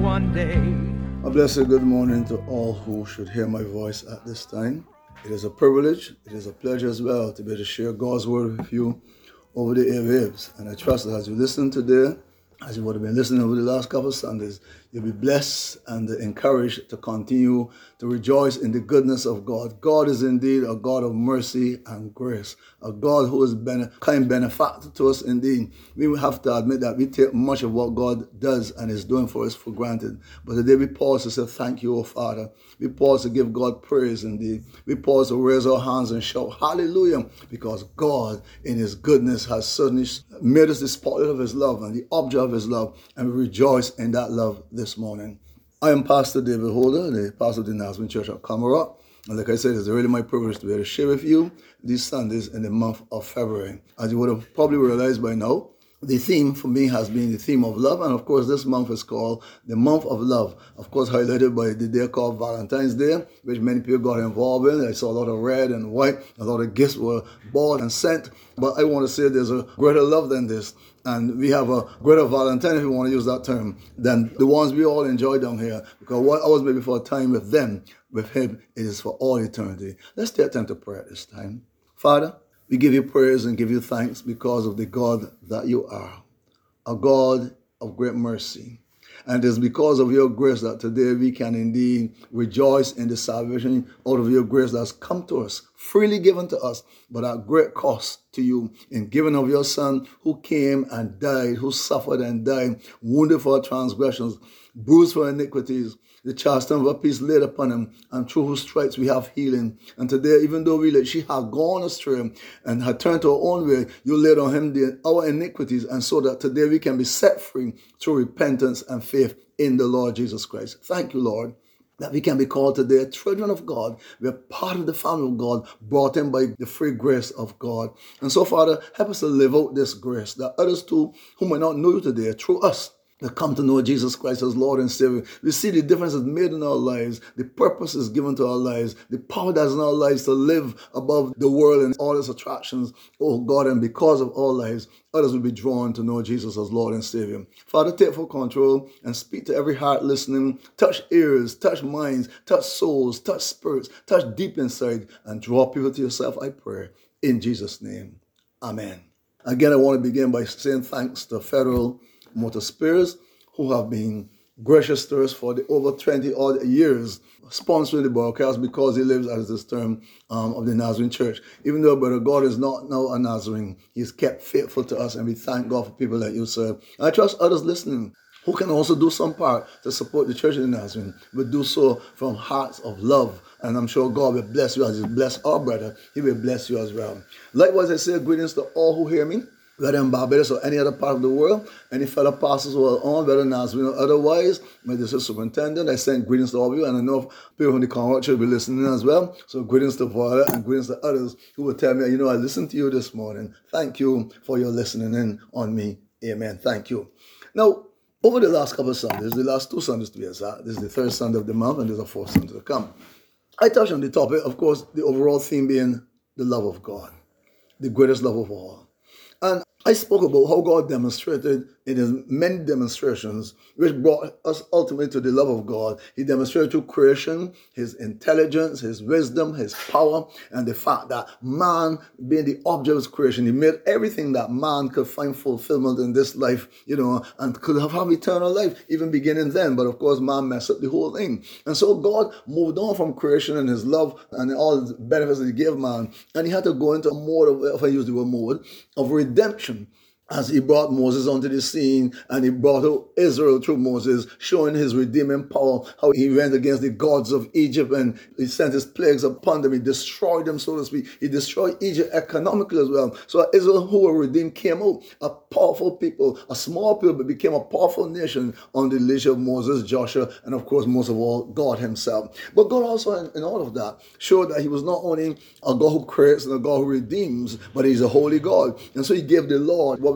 one day. A blessed good morning to all who should hear my voice at this time. It is a privilege, it is a pleasure as well to be able to share God's word with you over the airwaves. And I trust that as you listen today, as you would have been listening over the last couple of Sundays, you'll be blessed and encouraged to continue to rejoice in the goodness of God. God is indeed a God of mercy and grace, a God who is kind benefactor to us indeed. We will have to admit that we take much of what God does and is doing for us for granted. But today we pause to say, thank you, O Father. We pause to give God praise indeed. We pause to raise our hands and shout, hallelujah, because God in his goodness has certainly made us the spotlight of his love and the object of his love, and we rejoice in that love this morning. I am Pastor David Holder, the pastor of the Nazarene Church at Camara. And like I said, it's really my privilege to be able to share with you these Sundays in the month of February. As you would have probably realized by now, the theme for me has been the theme of love. And of course, this month is called the month of love. Of course, highlighted by the day called Valentine's Day, which many people got involved in. I saw a lot of red and white. A lot of gifts were bought and sent. But I want to say there's a greater love than this. And we have a greater Valentine, if you want to use that term, than the ones we all enjoy down here. Because what I was maybe for a time with them, with him, it is for all eternity. Let's take time to pray at this time. Father, we give you praise and give you thanks because of the God that you are, a God of great mercy. And it is because of your grace that today we can indeed rejoice in the salvation out of your grace that's come to us, freely given to us, but at great cost to you in giving of your Son who came and died, who suffered and died, wounded for our transgressions, bruised for iniquities, the chastisement of our peace laid upon him, and through whose stripes we have healing. And today, even though she had gone astray and had turned to her own way, you laid on him our iniquities, and so that today we can be set free through repentance and faith in the Lord Jesus Christ. Thank you, Lord, that we can be called today children of God. We are part of the family of God, brought in by the free grace of God. And so, Father, help us to live out this grace, that others too, who might not know you today, through us, to come to know Jesus Christ as Lord and Savior. We see the difference is made in our lives, the purpose is given to our lives, the power that's in our lives to live above the world and all its attractions, oh God, and because of our lives, others will be drawn to know Jesus as Lord and Savior. Father, take full control and speak to every heart listening. Touch ears, touch minds, touch souls, touch spirits, touch deep inside, and draw people to yourself, I pray, in Jesus' name. Amen. Again, I want to begin by saying thanks to Federal Motor Spares, who have been gracious to us for the over 20 odd years, sponsoring the broadcast because he lives as this term of the Nazarene Church. Even though Brother God is not now a Nazarene, he's kept faithful to us, and we thank God for people like you, sir. And I trust others listening who can also do some part to support the Church of the Nazarene, but do so from hearts of love. And I'm sure God will bless you as he blessed our brother. He will bless you as well. Likewise, I say greetings to all who hear me, whether in Barbados or any other part of the world, any fellow pastors who are on, whether Nazarene or otherwise, my district superintendent, I send greetings to all of you, and I know people from the Conrad Church will be listening as well. So greetings to Violet and greetings to others who will tell me, I listened to you this morning. Thank you for your listening in on me. Amen. Thank you. Now, over the last couple of Sundays, the last 2 Sundays to be exact, this is the third Sunday of the month, and there's a fourth Sunday to come. I touched on the topic, of course, the overall theme being the love of God, the greatest love of all. And I spoke about how God demonstrated in his many demonstrations, which brought us ultimately to the love of God. He demonstrated through creation, his intelligence, his wisdom, his power, and the fact that man, being the object of his creation, he made everything that man could find fulfillment in this life, and could have eternal life, even beginning then. But of course, man messed up the whole thing. And so God moved on from creation and his love and all the benefits that he gave man. And he had to go into a mode of, if I use the word mode, of redemption, as he brought Moses onto the scene, and he brought Israel through Moses, showing his redeeming power, how he went against the gods of Egypt and he sent his plagues upon them. He destroyed them, so to speak. He destroyed Egypt economically as well. So Israel, who were redeemed, came out a powerful people, a small people, but became a powerful nation under the leadership of Moses, Joshua, and of course, most of all, God himself. But God also, in all of that, showed that he was not only a God who creates and a God who redeems, but he's a holy God. And so he gave the Lord what we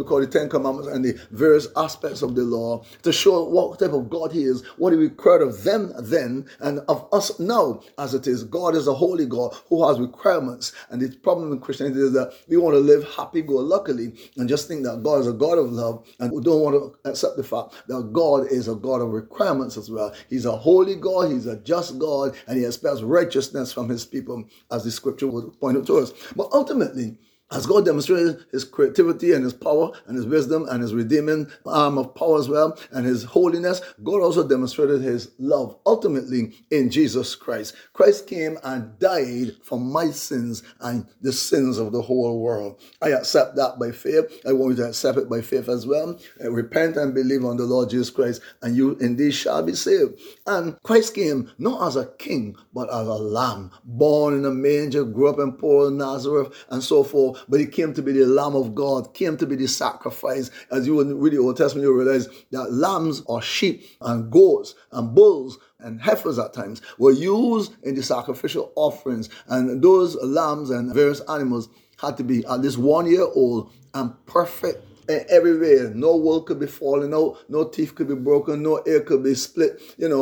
we call the Ten Commandments and the various aspects of the law to show what type of God he is, what he required of them then and of us now as it is. God is a holy God who has requirements. And the problem in Christianity is that we want to live happy-go-luckily and just think that God is a God of love, and we don't want to accept the fact that God is a God of requirements as well. He's a holy God, he's a just God, and he expects righteousness from his people, as the scripture would point out to us. But ultimately, as God demonstrated his creativity and his power and his wisdom and his redeeming arm of power as well and his holiness, God also demonstrated his love ultimately in Jesus Christ. Christ came and died for my sins and the sins of the whole world. I accept that by faith. I want you to accept it by faith as well. Repent and believe on the Lord Jesus Christ, and you indeed shall be saved. And Christ came not as a king, but as a lamb, born in a manger, grew up in poor Nazareth, and so forth. But he came to be the Lamb of God, came to be the sacrifice. As you would read the Old Testament, you realize that lambs or sheep and goats and bulls and heifers at times were used in the sacrificial offerings. And those lambs and various animals had to be at least 1 year old and perfect in every way. No wool could be falling out, no teeth could be broken, no ear could be split,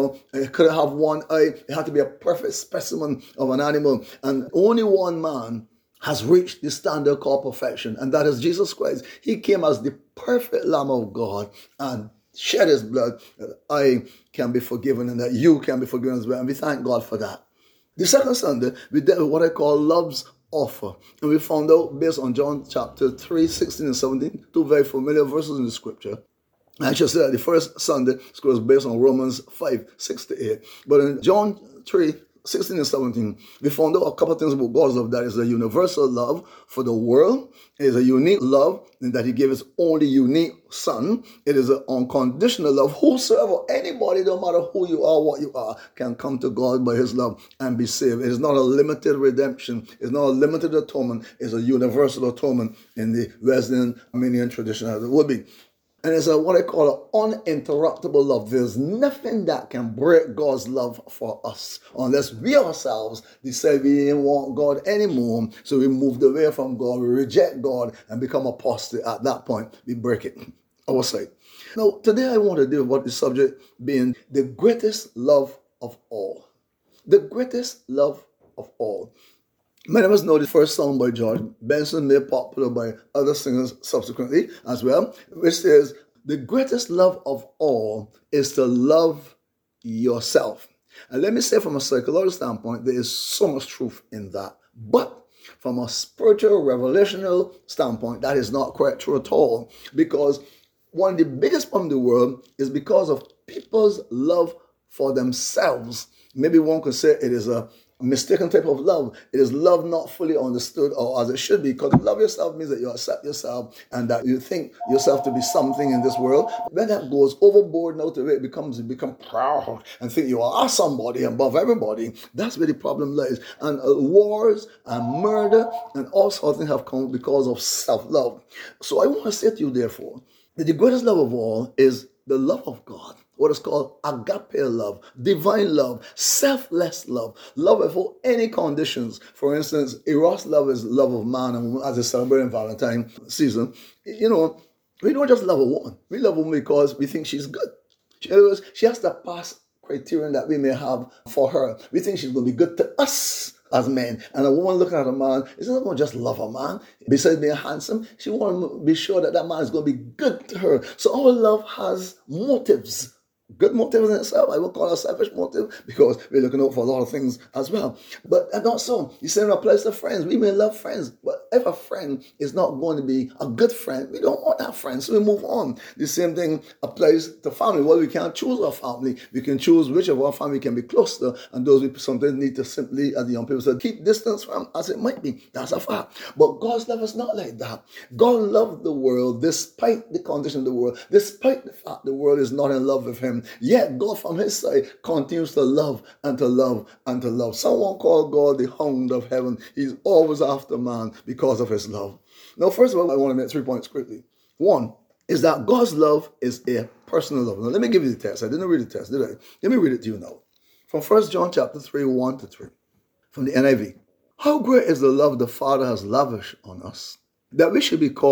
it couldn't have one eye. It had to be a perfect specimen of an animal. And only one man has reached the standard called perfection, and that is Jesus Christ. He came as the perfect Lamb of God and shed his blood that I can be forgiven and that you can be forgiven as well. And we thank God for that. The second Sunday, we did what I call love's offer. And we found out based on John chapter 3, 16 and 17, two very familiar verses in the scripture. I should say that the first Sunday was based on Romans 5, 6 to 8. But in John 3, 16 and 17, we found out a couple of things about God's love. That is a universal love for the world. It is a unique love in that he gave his only unique son. It is an unconditional love. Whosoever, anybody, no matter who you are, what you are, can come to God by his love and be saved. It is not a limited redemption. It's not a limited atonement. It's a universal atonement in the Wesleyan Arminian tradition as it would be. And it's what I call an uninterruptible love. There's nothing that can break God's love for us unless we ourselves decide we didn't want God anymore. So we moved away from God, we reject God and become apostate. At that point, we break it our side. Now, today I want to deal with the subject being the greatest love of all. The greatest love of all. Many of us know the first song by George Benson, made popular by other singers subsequently as well, which says, the greatest love of all is to love yourself. And let me say from a psychological standpoint, there is so much truth in that. But from a spiritual, revelational standpoint, that is not quite true at all. Because one of the biggest problems in the world is because of people's love for themselves. Maybe one could say it is a mistaken type of love. It is love not fully understood or as it should be, because love yourself means that you accept yourself and that you think yourself to be something in this world. When that goes overboard and out of it, you become proud and think you are somebody above everybody. That's where the problem lies. And wars and murder and all sorts of things have come because of self-love. So I want to say to you, therefore, that the greatest love of all is the love of God. What is called agape love, divine love, selfless love, love without any conditions. For instance, Eros love is love of man and woman as they celebrate in Valentine season. We don't just love a woman. We love a woman because we think she's good. In other words, she has to pass criterion that we may have for her. We think she's going to be good to us as men. And a woman looking at a man is not going to just love a man. Besides being handsome, she wants to be sure that that man is going to be good to her. So our love has motives. Good motive in itself. I will call it a selfish motive because we're looking out for a lot of things as well. But not so. The same applies to friends. We may love friends, but if a friend is not going to be a good friend, we don't want that friend, so we move on. The same thing applies to family. Well, we can't choose our family. We can choose which of our family can be close to, and those we sometimes need to simply, as the young people said, keep distance from as it might be. That's a fact. But God's love is not like that. God loved the world despite the condition of the world, despite the fact the world is not in love with him. Yet God from his side continues to love and to love and to love. Someone called God the hound of heaven. He's always after man because of his love. Now, first of all, I want to make 3 points quickly. One is that God's love is a personal love. Now, let me give you the text. I didn't read the text, did I? Let me read it to you now. From 1 John chapter 3, 1 to 3, from the NIV. How great is the love the Father has lavished on us, that we should be called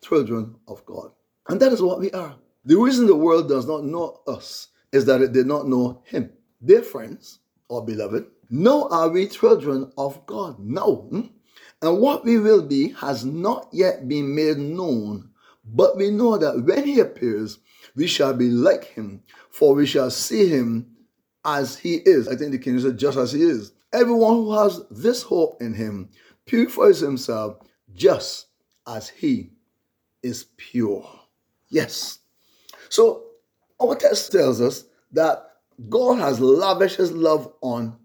children of God. And that is what we are. The reason the world does not know us is that it did not know him. Dear friends, or beloved, now are we children of God? No. And what we will be has not yet been made known. But we know that when he appears, we shall be like him, for we shall see him as he is. I think the King said, just as he is. Everyone who has this hope in him purifies himself just as he is pure. Yes. So our text tells us that God has lavished his love on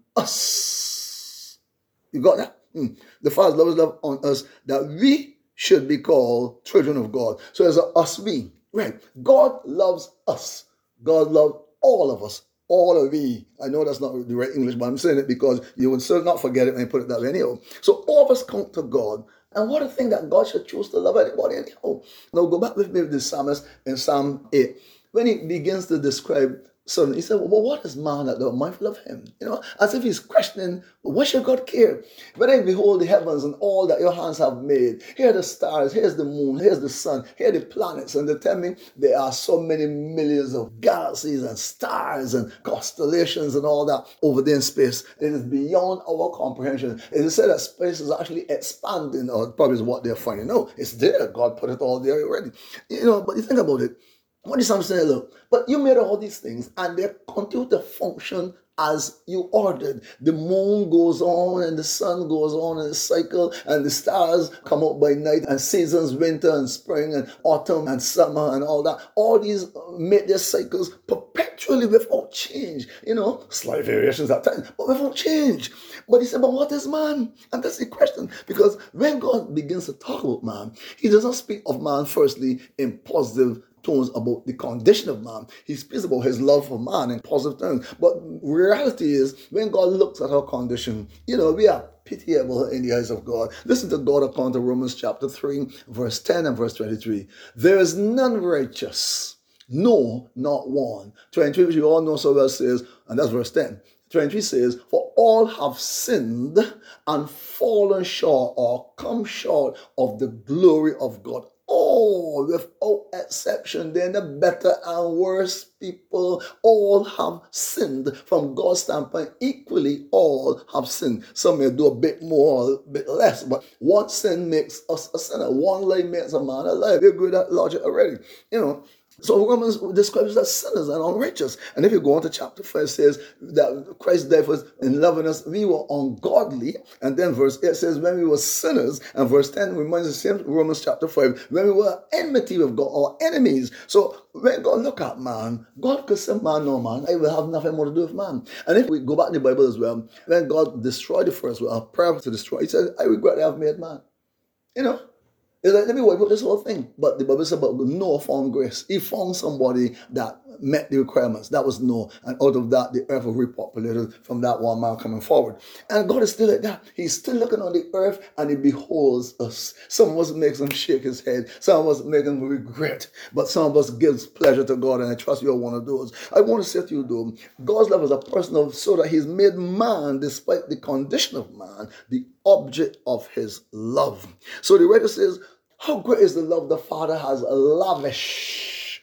us. You got that? The Father's love is love on us, that we should be called children of God. So as a us we, right? God loves us. God loves all of us. All of we. I know that's not the right English, but I'm saying it because you would still not forget it when you put it that way anyhow. So all of us come to God. And what a thing that God should choose to love anybody anyhow. Now go back with me with the psalmist in Psalm 8. When he begins to describe son, he said, well, what is man that thou art mindful of him? As if he's questioning, what should God care? When I behold the heavens and all that your hands have made, here are the stars, here's the moon, here's the sun, here are the planets, and they tell me there are so many millions of galaxies and stars and constellations and all that over there in space. It is beyond our comprehension. It is said that space is actually expanding, or probably is what they're finding. No, it's there. God put it all there already. But you think about it. What is I'm saying? Look, but you made all these things and they continue to function as you ordered. The moon goes on and the sun goes on in a cycle, and the stars come out by night, and seasons, winter and spring and autumn and summer and all that. All these make their cycles perpetually without change. Slight variations at times, but without change. But he said, but what is man? And that's the question. Because when God begins to talk about man, he does not speak of man firstly in positive tones about the condition of man. He speaks about his love for man in positive terms. But reality is, when God looks at our condition, we are pitiable in the eyes of God. Listen to God according to Romans chapter 3, verse 10 and verse 23. There is none righteous, no, not one. 23, which you all know so well, says, and that's verse 10. 23 says, for all have sinned and fallen short or come short of the glory of God. All, without exception, then the better and worse people, all have sinned. From God's standpoint, equally all have sinned. Some may do a bit more, a bit less, but one sin makes us a sinner. One lie makes a man alive. We agree with that logic already. So Romans describes us as sinners and unrighteous. And if you go on to chapter 5, it says that Christ died for us in loving us. We were ungodly. And then verse 8 says when we were sinners. And verse 10 reminds us, same Romans chapter 5, when we were enmity with God, or enemies. So when God look at man, God could say, man, no man, I will have nothing more to do with man. And if we go back in the Bible as well, when God destroyed the first world, prayer to destroy, he said, I regret that I have made man. It's like, let me worry about this whole thing. But the Bible says about Noah found grace. He found somebody that met the requirements. That was Noah. And out of that, the earth was repopulated from that one man coming forward. And God is still like that. He's still looking on the earth and he beholds us. Some of us makes him shake his head. Some of us make him regret. But some of us gives pleasure to God. And I trust you're one of those. I want to say to you though, God's love is a personal, so that he's made man, despite the condition of man, the object of his love. So the writer says, how great is the love the Father has lavished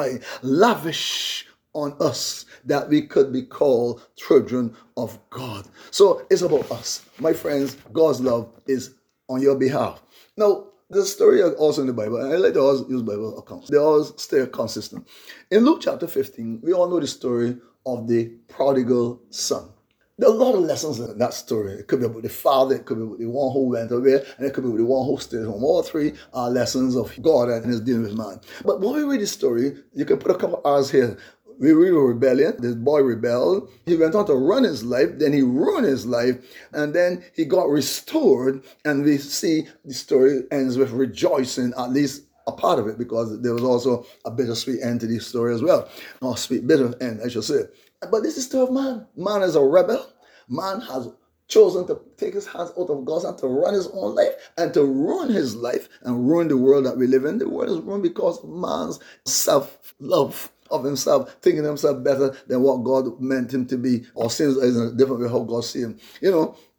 on us, that we could be called children of God. So it's about us. My friends, God's love is on your behalf. Now, the story is also in the Bible, and I like to always use Bible accounts. They always stay consistent. In Luke chapter 15, we all know the story of the prodigal son. There are a lot of lessons in that story. It could be about the father, it could be about the one who went away, and it could be about the one who stayed home. All three are lessons of God and his dealing with man. But when we read the story, you can put a couple hours here. We read a rebellion. This boy rebelled. He went on to run his life. Then he ruined his life. And then he got restored. And we see the story ends with rejoicing, at least a part of it, because there was also a bittersweet end to the story as well. Or sweet bitter end, I should say. But this is the story of man. Man is a rebel. Man has chosen to take his hands out of God's hand to run his own life and to ruin his life and ruin the world that we live in. The world is ruined because of man's self-love of himself, thinking himself better than what God meant him to be, or seems in a different way how God sees him.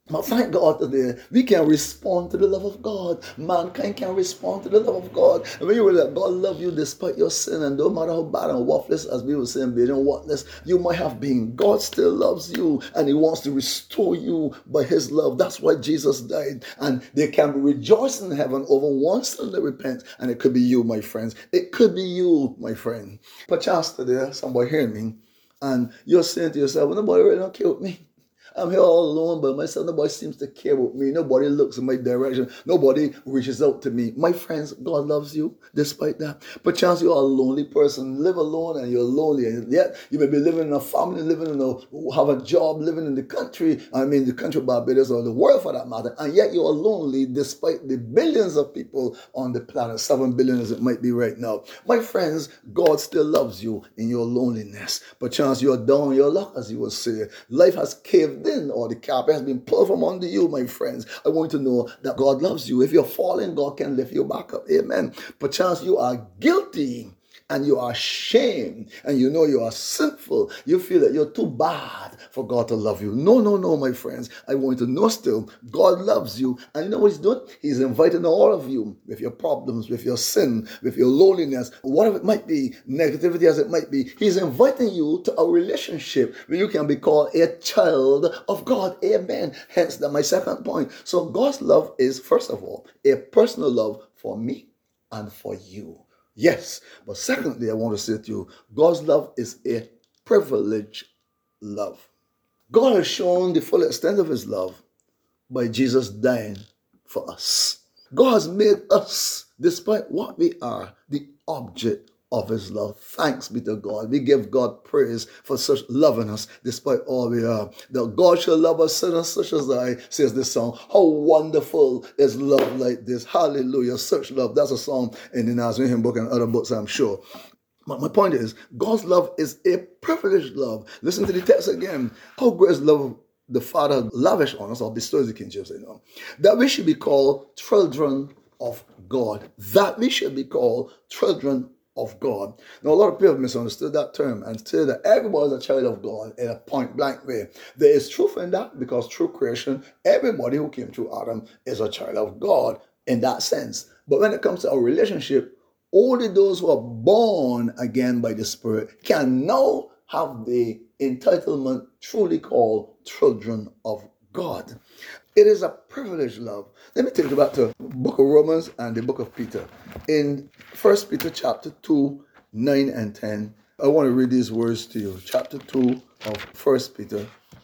But thank God today, we can respond to the love of God. Mankind can respond to the love of God. And when you realize God love you despite your sin, and no matter how bad and worthless, as we were saying, being worthless, you might have been, God still loves you, and He wants to restore you by His love. That's why Jesus died. And they can be rejoicing in heaven over one sin that repents, and it could be you, my friends. It could be you, my friend. Perchance today, somebody hearing me, and you're saying to yourself, well, nobody really don't care with me. I'm here all alone by myself. Nobody seems to care about me. Nobody looks in my direction. Nobody reaches out to me. My friends, God loves you despite that. Perchance you're a lonely person. Live alone and you're lonely. And yet you may be living in a family, have a job, living in the country. The country of Barbados or the world for that matter. And yet you're lonely despite the billions of people on the planet. 7 billion as it might be right now. My friends, God still loves you in your loneliness. Perchance you're down on your luck, as you will say. Life has caved in, or the carpet has been pulled from under you, my friends. I want you to know that God loves you. If you're falling, God can lift you back up. Amen. Perchance you are guilty and you are ashamed and you know you are sinful. You feel that you're too bad for God to love you. No, my friends. I want you to know still, God loves you. And you know what He's doing? He's inviting all of you with your problems, with your sin, with your loneliness, whatever it might be, negativity as it might be. He's inviting you to a relationship where you can be called a child of God. Amen. Hence, that's my second point. So God's love is, first of all, a personal love for me and for you. Yes, but secondly, I want to say to you, God's love is a privileged love. God has shown the full extent of His love by Jesus dying for us. God has made us, despite what we are, the object of His love. Thanks be to God. We give God praise for such loving us despite all we are. That God shall love us sinners such as I, says this song. How wonderful is love like this. Hallelujah. Such love. That's a song in the Nazarene hymn book and other books, I'm sure. But my point is, God's love is a privileged love. Listen to the text again. How great is love the Father lavish on us, or bestows, the King James, that we should be called children of God. That we should be called children of God. Now, a lot of people have misunderstood that term and say that everybody is a child of God in a point blank way. There is truth in that, because through creation, everybody who came through Adam is a child of God in that sense. But when it comes to our relationship, only those who are born again by the Spirit can now have the entitlement truly called children of God. It is a privileged love. Let me take you back to the book of Romans and the book of Peter. In 1 Peter chapter 2, 9 and 10, I want to read these words to you. Chapter 2 of 1 Peter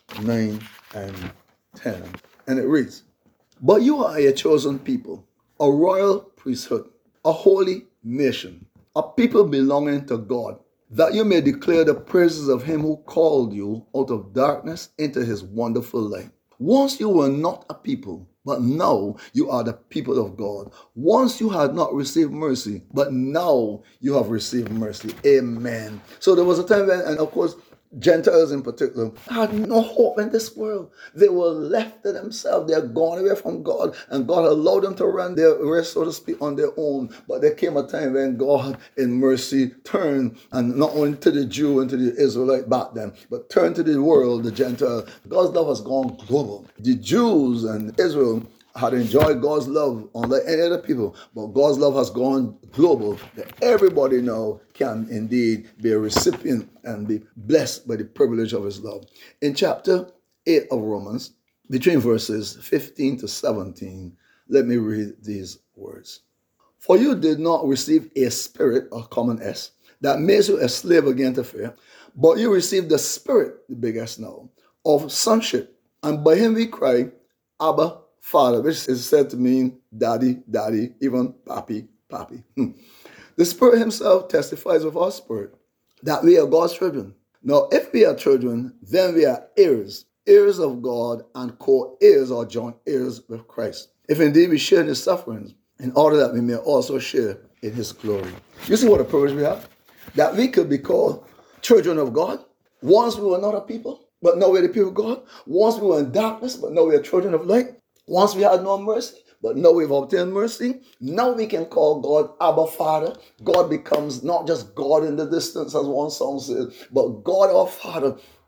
9 and 10. And it reads, "But you are a chosen people, a royal priesthood, a holy nation, a people belonging to God, that you may declare the praises of Him who called you out of darkness into His wonderful light. Once you were not a people, but now you are the people of God. Once you had not received mercy, but now you have received mercy." Amen. So there was a time when, and of course, Gentiles in particular had no hope in this world. They were left to themselves. They had gone away from God, and God allowed them to run their race, so to speak, on their own. But there came a time when God in mercy turned, and not only to the Jew and to the Israelite back then, but turned to the world, the Gentile. God's love has gone global. The Jews and Israel had enjoyed God's love unlike any other people, but God's love has gone global, that everybody now can indeed be a recipient and be blessed by the privilege of His love. In chapter 8 of Romans, between verses 15 to 17, let me read these words. "For you did not receive a spirit," a common S, "that makes you a slave again to fear, but you received the Spirit," the big S now, "of sonship, and by Him we cry, Abba, Father," which is said to mean daddy, daddy, even papi, papi. The Spirit Himself testifies with our spirit that we are God's children. Now, if we are children, then we are heirs, heirs of God, and co-heirs or joint heirs with Christ, if indeed we share in His sufferings, in order that we may also share in His glory. You see what a privilege we have? That we could be called children of God. Once we were not a people, but now we're the people of God. Once we were in darkness, but now we are children of light. Once we had no mercy, but now we've obtained mercy. Now we can call God Abba Father. God becomes not just God in the distance, as one song says, but God our Father.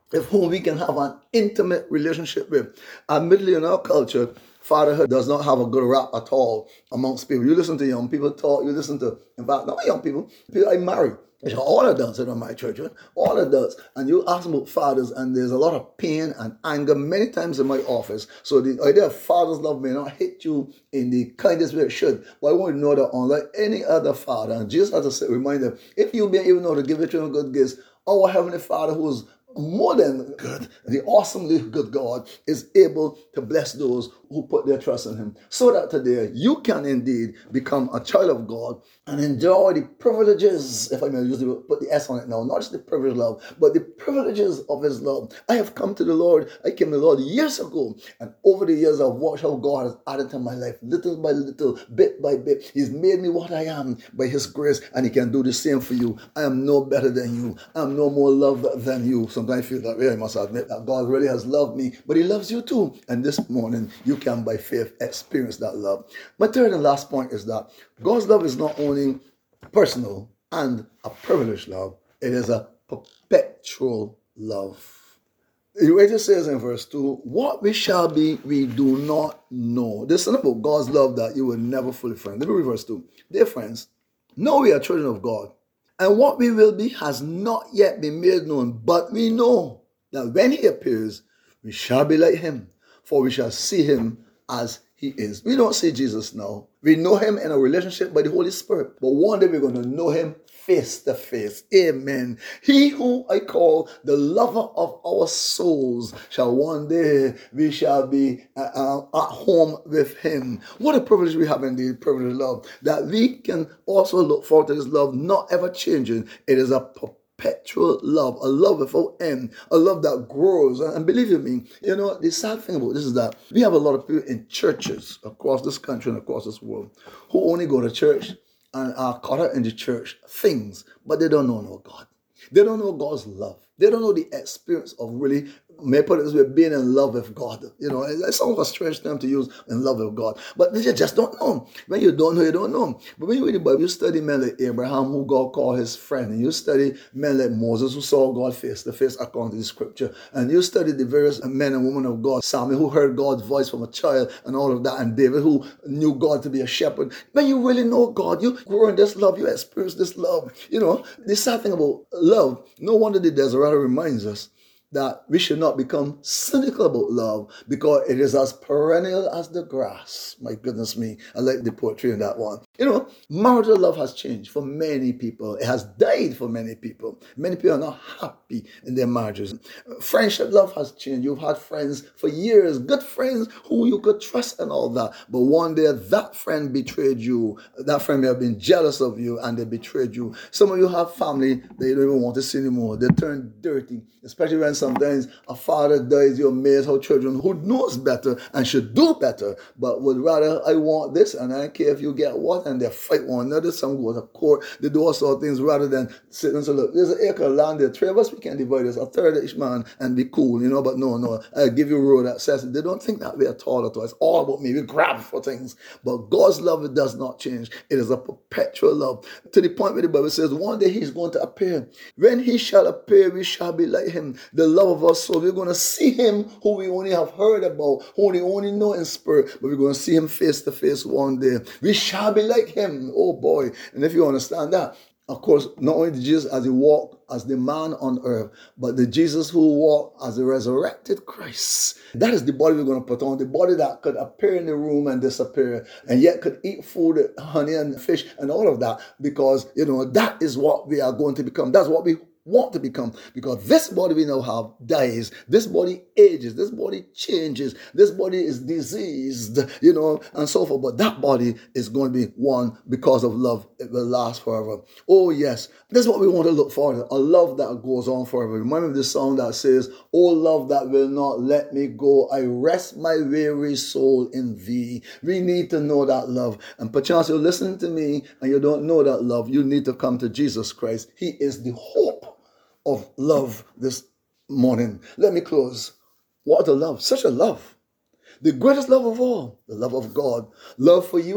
with whom we can have an intimate relationship with. Admittedly, in our culture, fatherhood does not have a good rap at all amongst people. You listen to young people talk, you listen to, in fact, not young people, people I marry. All adults in my church, right? All adults. And you ask about fathers, and there's a lot of pain and anger many times in my office. So the idea of father's love may not hit you in the kindest way it should. But I want you to know that unlike any other father, and Jesus has a reminder, if you may even know to give your children good gifts, our Heavenly Father, who is more than good, the awesomely good God, is able to bless those who put their trust in Him. So that today you can indeed become a child of God and enjoy the privileges, if I may use put the S on it now, not just the privilege of love, but the privileges of His love. I have come to the Lord, I came to the Lord years ago, and over the years I've watched how God has added to my life, little by little, bit by bit. He's made me what I am by His grace, and He can do the same for you. I am no better than you. I am no more loved than you. Sometimes I feel that way. I must admit that God really has loved me, but He loves you too. And this morning, you can by faith experience that love. My third and last point is that God's love is not only personal and a privileged love, it is a perpetual love. The writer says in verse 2, what we shall be, we do not know. There's something about God's love that you will never fully find. Let me read verse 2. Dear friends, know we are children of God, and what we will be has not yet been made known, but we know that when He appears, we shall be like Him, for we shall see Him as He is. We don't see Jesus now. We know Him in a relationship by the Holy Spirit, but one day we're going to know Him face to face. Amen. He who I call the lover of our souls shall one day we shall be at home with Him. What a privilege we have indeed, privilege of love, that we can also look forward to this love not ever changing. It is a perpetual love, a love without end, a love that grows. And believe you me, the sad thing about this is that we have a lot of people in churches across this country and across this world who only go to church and are caught up in the church things, but they don't know no God. They don't know God's love. They don't know the experience of really, may I put it this way, being in love with God. It's almost a strange term to use, in love with God. But you just don't know. When you don't know, you don't know. But when you read the Bible, you study men like Abraham, who God called his friend. And you study men like Moses, who saw God face to face according to the scripture. And you study the various men and women of God. Samuel, who heard God's voice from a child and all of that. And David, who knew God to be a shepherd. When you really know God, you grow in this love, you experience this love. The sad thing about love, no wonder the Deseret reminds us that we should not become cynical about love because it is as perennial as the grass. My goodness me, I like the poetry in that one. Marital love has changed for many people. It has died for many people. Many people are not happy in their marriages. Friendship love has changed. You've had friends for years, good friends who you could trust and all that. But one day that friend betrayed you. That friend may have been jealous of you and they betrayed you. Some of you have family that you don't even want to see anymore. They turn dirty, especially when sometimes a father dies. You're amazed how children who knows better and should do better, but would rather, I want this and I don't care if you get what, and they fight one another. Some go to court, they do all sorts of things rather than sit and say, look, there's an acre of land there, three of us, we can divide this, a third of each man and be cool, but no, I'll give you a road that says it. They don't think that way at all. It's all about me. We grab for things. But God's love, it does not change. It is a perpetual love. To the point where the Bible says, one day He's going to appear. When He shall appear, we shall be like Him. The love of our soul. We're going to see Him who we only have heard about, who we only know in spirit, but we're going to see Him face to face one day. We shall be like Him. Oh boy. And if you understand that, of course, not only the Jesus as He walked as the man on earth, but the Jesus who walked as the resurrected Christ. That is the body we're going to put on, the body that could appear in the room and disappear, and yet could eat food, honey and fish and all of that, because, that is what we are going to become. That's what we want to become, because this body we now have dies, this body ages, this body changes, this body is diseased, and so forth, but that body is going to be one because of love. It will last forever. Oh yes, this is what we want to look for, a love that goes on forever. Remember this song that says, oh love that will not let me go, I rest my weary soul in Thee. We need to know that love, and perchance you're listening to me and you don't know that love. You need to come to Jesus Christ. He is the hope of love this morning. Let me close. What a love, such a love. The greatest love of all, the love of God. Love for you,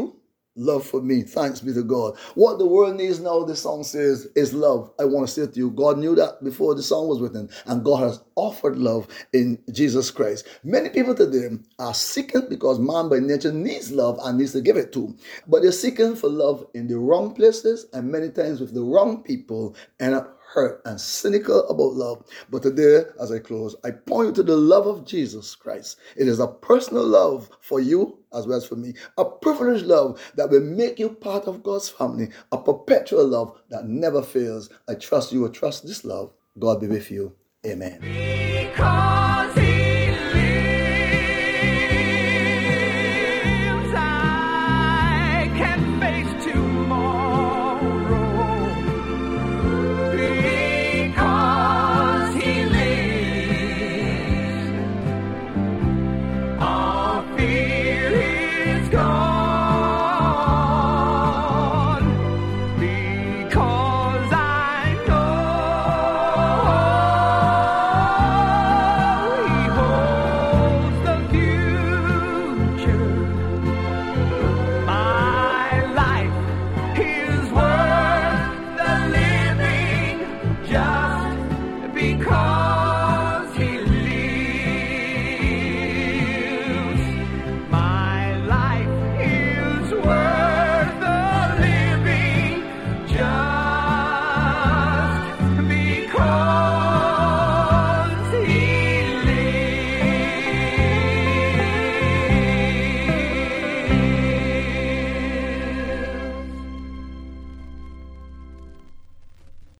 love for me. Thanks be to God. What the world needs now, the song says, is love. I want to say to you, God knew that before the song was written, and God has offered love in Jesus Christ. Many people today are seeking, because man by nature needs love and needs to give it to, but they're seeking for love in the wrong places and many times with the wrong people, and hurt and cynical about love. But today, as I close, I point you to the love of Jesus Christ. It is a personal love for you as well as for me, a privileged love that will make you part of God's family, a perpetual love that never fails. I trust you will trust this love. God be with you. Amen.